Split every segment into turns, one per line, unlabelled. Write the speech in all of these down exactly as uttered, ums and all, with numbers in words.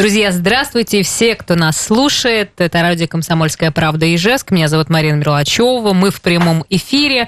Друзья, здравствуйте, все, кто нас слушает. Это радио «Комсомольская правда» Ижевск. Меня зовут Марина Мерлачева. Мы в прямом эфире.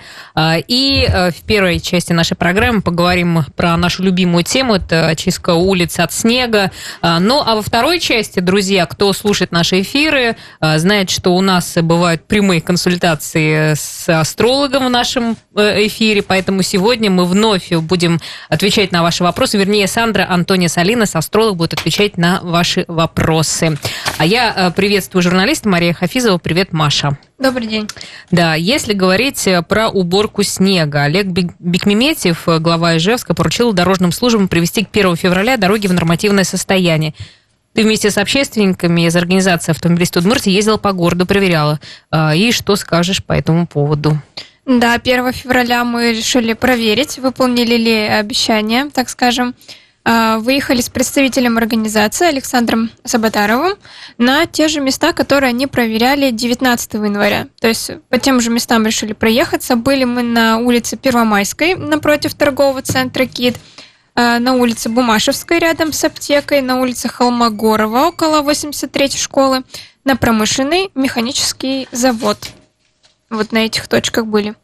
И в первой части нашей программы поговорим про нашу любимую тему. Это очистка улиц от снега. Ну, а во второй части, друзья, кто слушает наши эфиры, знает, что у нас бывают прямые консультации с астрологом в нашем эфире. Поэтому сегодня мы вновь будем отвечать на ваши вопросы. Вернее, Сандра Антония Салинас, астролог, будет отвечать на ваши вопросы. А я приветствую журналиста Мария Хафизова. Привет, Маша.
Добрый день.
Да, если говорить про уборку снега, Олег Бекмеметьев, глава Ижевска, поручил дорожным службам привести к первому февраля дороги в нормативное состояние. Ты вместе с общественниками из организации «Автомобилисты Удмуртии» ездила по городу, проверяла. И что скажешь по этому поводу?
Да, первого февраля мы решили проверить, выполнили ли обещания, так скажем. Выехали с представителем организации Александром Сабатаровым на те же места, которые они проверяли девятнадцатого января. То есть по тем же местам решили проехаться. Были мы на улице Первомайской напротив торгового центра «Кит», на улице Бумашевской рядом с аптекой, на улице Холмогорова около восемьдесят третьей школы, на Промышленный механический завод. Вот на этих точках были.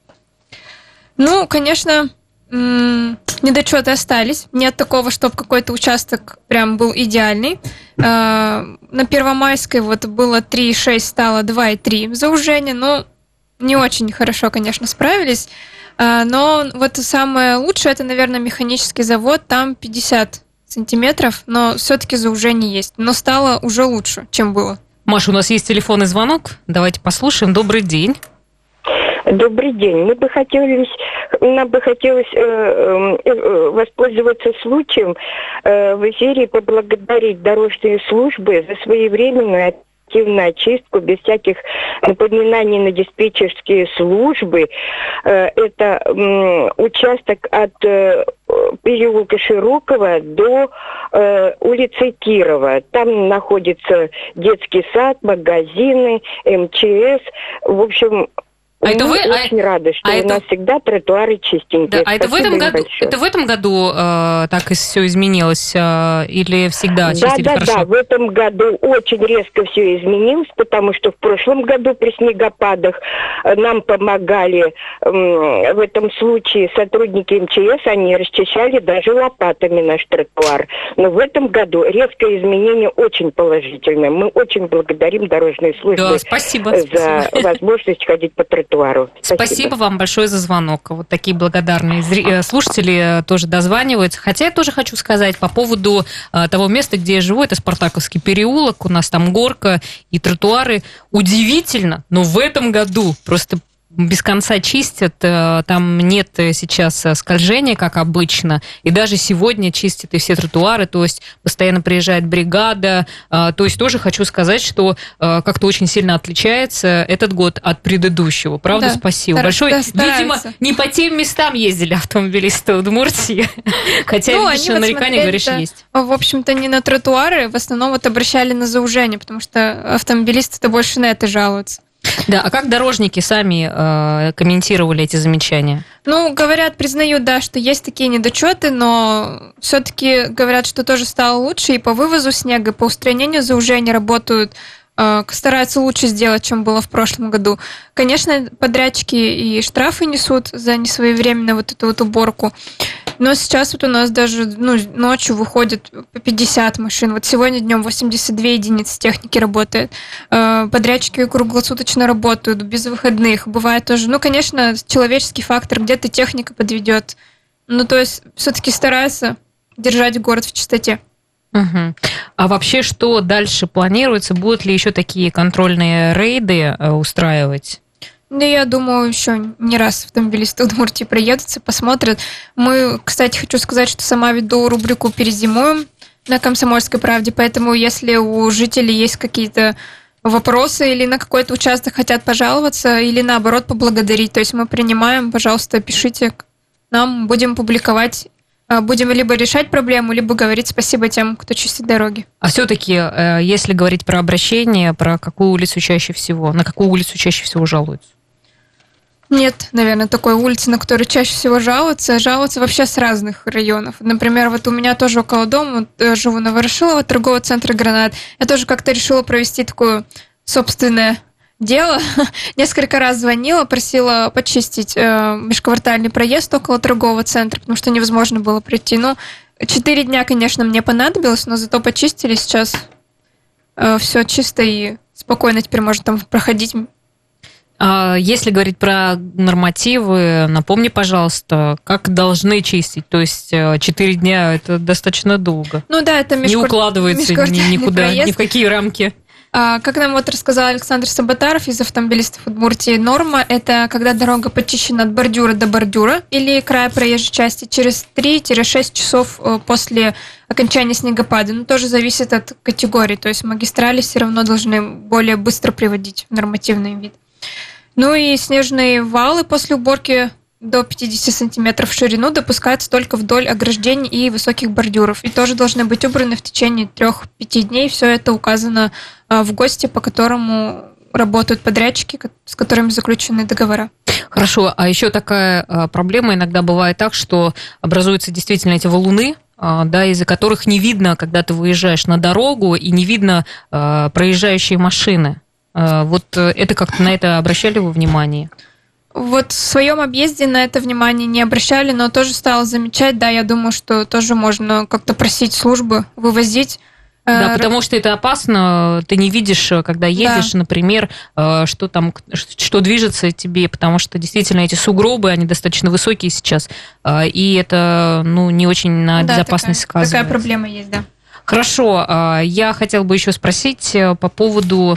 Ну, конечно, недочеты остались. Нет такого, чтобы какой-то участок прям был идеальный. На Первомайской вот было три и шесть, стало два и три заужения. Ну, не очень хорошо, конечно, справились. Но вот самое лучшее, это, наверное, механический завод. Там пятьдесят сантиметров, но все-таки заужение есть. Но стало уже лучше, чем было.
Маша, у нас есть телефонный звонок. Давайте послушаем. Добрый день.
Добрый день. Мы бы хотели, нам бы хотелось э, э, воспользоваться случаем э, в эфире и поблагодарить дорожные службы за своевременную активную очистку без всяких напоминаний на диспетчерские службы. Э, это э, участок от э, переулка Широкого до э, улицы Кирова. Там находится детский сад, магазины, эм че эс. В общем,
А
мы
это вы,
очень
а,
рады, что
а
у
это,
нас всегда тротуары чистенькие.
Да, а это в этом году, это в этом году э, так и все изменилось э, или всегда чистили
да, да,
хорошо?
Да, в этом году очень резко все изменилось, потому что в прошлом году при снегопадах нам помогали э, в этом случае сотрудники эм че эс, они расчищали даже лопатами наш тротуар. Но в этом году резкое изменение очень положительное. Мы очень благодарим дорожные службы
да, спасибо,
за
спасибо.
возможность ходить по тротуару.
Спасибо. Спасибо вам большое за звонок. Вот такие благодарные слушатели тоже дозваниваются. Хотя я тоже хочу сказать по поводу того места, где я живу, это Спартаковский переулок, у нас там горка и тротуары. Удивительно, но в этом году просто без конца чистят, там нет сейчас скольжения, как обычно, и даже сегодня чистят и все тротуары, то есть постоянно приезжает бригада, то есть тоже хочу сказать, что как-то очень сильно отличается этот год от предыдущего, правда, да, стараются, большое. Да, видимо, не по тем местам ездили автомобилисты Удмуртии, хотя ну, лично нарекания, говоришь, есть.
В общем-то, не на тротуары, в основном вот обращали на заужение, потому что автомобилисты-то больше на это жалуются.
Да, а как дорожники сами э, комментировали эти замечания?
Ну, говорят, признают, да, что есть такие недочеты, но все-таки говорят, что тоже стало лучше, и по вывозу снега, и по устранению заужения работают, э, стараются лучше сделать, чем было в прошлом году. Конечно, подрядчики и штрафы несут за несвоевременную вот эту вот уборку. Но сейчас вот у нас даже ну, ночью выходит по пятьдесят машин. Вот сегодня днем восемьдесят две единицы техники работает. Подрядчики круглосуточно работают, без выходных. Бывает тоже. Ну, конечно, человеческий фактор, где-то техника подведет. Ну, то есть все-таки стараются держать город в чистоте.
Угу. А вообще, что дальше планируется? Будут ли еще такие контрольные рейды устраивать?
Да, я думаю, еще не раз автомобилисты Удмуртии проедутся, посмотрят. Мы, кстати, хочу сказать, что сама веду рубрику «Перезимуем» на «Комсомольской правде», поэтому если у жителей есть какие-то вопросы или на какой-то участок хотят пожаловаться, или наоборот поблагодарить, то есть мы принимаем, пожалуйста, пишите нам, будем публиковать, будем либо решать проблему, либо говорить спасибо тем, кто чистит дороги.
А все-таки, если говорить про обращение, про какую улицу чаще всего, на какую улицу чаще всего жалуются?
Нет, наверное, такой улицы, на которой чаще всего жалуются. Жалуются вообще с разных районов. Например, вот у меня тоже около дома, вот, живу на Ворошилово, торговый центр «Гранат». Я тоже как-то решила провести такое собственное дело. Несколько раз звонила, просила почистить э, межквартальный проезд около торгового центра, потому что невозможно было прийти. Ну, четыре дня, конечно, мне понадобилось, но зато почистили. Сейчас э, все чисто и спокойно теперь можно там проходить.
Если говорить про нормативы, напомни, пожалуйста, как должны чистить? То есть четыре дня – это достаточно долго.
Ну да, это межквар...
Не укладывается ни, никуда, проезд. Ни в какие рамки.
Как нам вот рассказал Александр Сабатаров из автомобилистов Удмуртии, норма – это когда дорога почищена от бордюра до бордюра или края проезжей части через три-шесть часов после окончания снегопада. Но тоже зависит от категории, то есть магистрали все равно должны более быстро приводить в нормативный вид. Ну и снежные валы после уборки до пятьдесят сантиметров в ширину допускаются только вдоль ограждений и высоких бордюров. И тоже должны быть убраны в течение трех-пяти дней. Все это указано в ГОСТе, по которому работают подрядчики, с которыми заключены договора.
Хорошо, а еще такая проблема иногда бывает так, что образуются действительно эти валуны, да, из-за которых не видно, когда ты выезжаешь на дорогу, и не видно проезжающие машины. Вот это как-то на это обращали вы внимание?
Вот в своем объезде на это внимание не обращали, но тоже стала замечать, да, я думаю, что тоже можно как-то просить службы вывозить.
Да, потому что это опасно, ты не видишь, когда едешь, да. Например, что там, что движется тебе, потому что действительно эти сугробы, они достаточно высокие сейчас, и это, ну, не очень на да, безопасность
такая,
сказывается.
Такая проблема есть, да.
Хорошо, я хотела бы еще спросить по поводу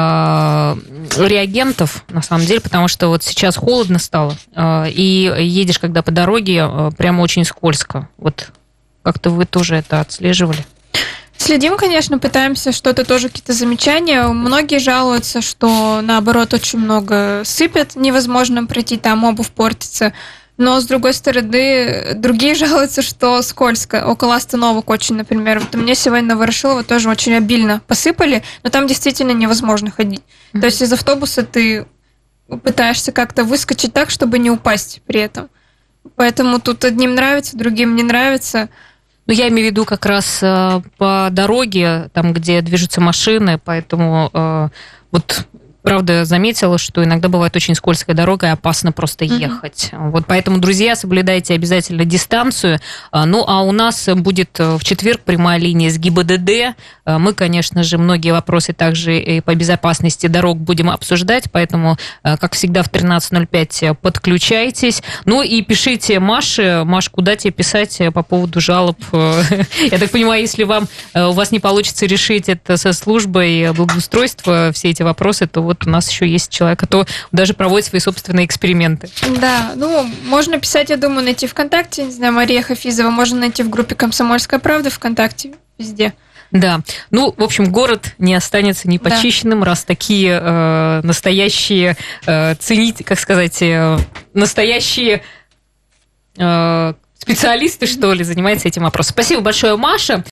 реагентов, на самом деле, потому что вот сейчас холодно стало, и едешь, когда по дороге, прямо очень скользко. Вот как-то вы тоже это отслеживали?
Следим, конечно, пытаемся что-то тоже, какие-то замечания. Многие жалуются, что, наоборот, очень много сыпят, невозможно пройти, там обувь портится. Но, с другой стороны, другие жалуются, что скользко. Около остановок очень, например. Вот мне сегодня на Ворошилово тоже очень обильно посыпали, но там действительно невозможно ходить. Mm-hmm. То есть из автобуса ты пытаешься как-то выскочить так, чтобы не упасть при этом. Поэтому тут одним нравится, другим не нравится.
Ну, я имею в виду как раз по дороге, там, где движутся машины, поэтому вот... Правда, заметила, что иногда бывает очень скользкая дорога, и опасно просто ехать. Mm-hmm. Вот поэтому, друзья, соблюдайте обязательно дистанцию. Ну, а у нас будет в четверг прямая линия с ГИБДД. Мы, конечно же, многие вопросы также и по безопасности дорог будем обсуждать, поэтому, как всегда, в тринадцать ноль пять подключайтесь. Ну, и пишите Маше. Маш, куда тебе писать по поводу жалоб? Я так понимаю, если вам, у вас не получится решить это со службой благоустройства, все эти вопросы, то вот у нас еще есть человек, кто даже проводит свои собственные эксперименты.
Да, ну, можно писать, я думаю, найти ВКонтакте, не знаю, Мария Хафизова, можно найти в группе «Комсомольская правда» ВКонтакте, везде.
Да, ну, в общем, город не останется непочищенным, да. Раз такие э, настоящие, э, ценить, как сказать, э, настоящие... Э, специалисты, что ли, занимаются этим вопросом. Спасибо большое, Маша.